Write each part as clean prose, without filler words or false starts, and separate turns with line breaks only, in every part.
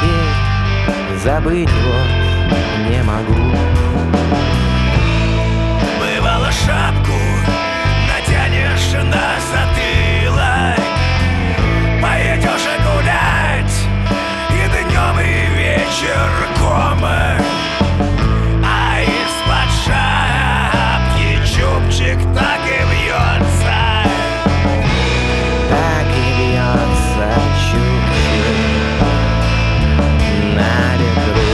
теперь забыть вот не могу.
Бывало, шапку натянешь на затылок, поедешь гулять и днем, и вечер кома, а из-под шапки чубчик так и вьется.
Так и бьется чубчик на ветру.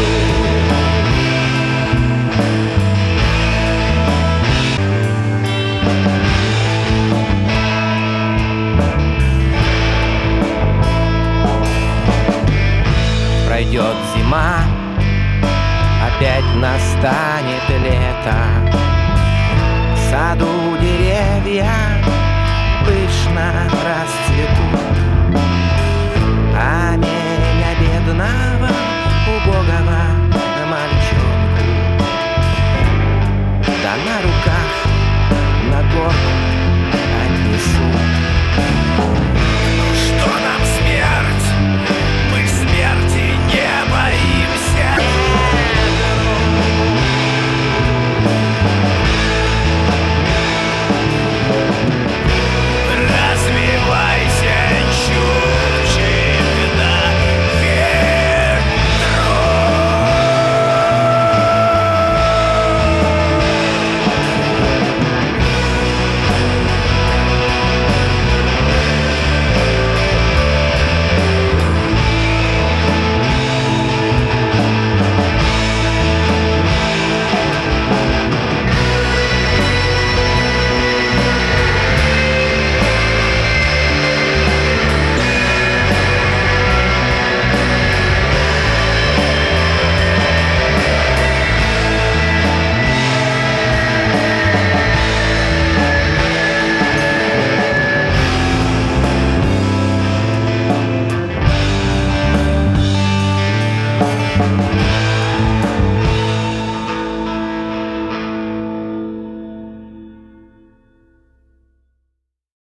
Пройдет зима, опять настанет лето. В саду деревья пышно расцветут.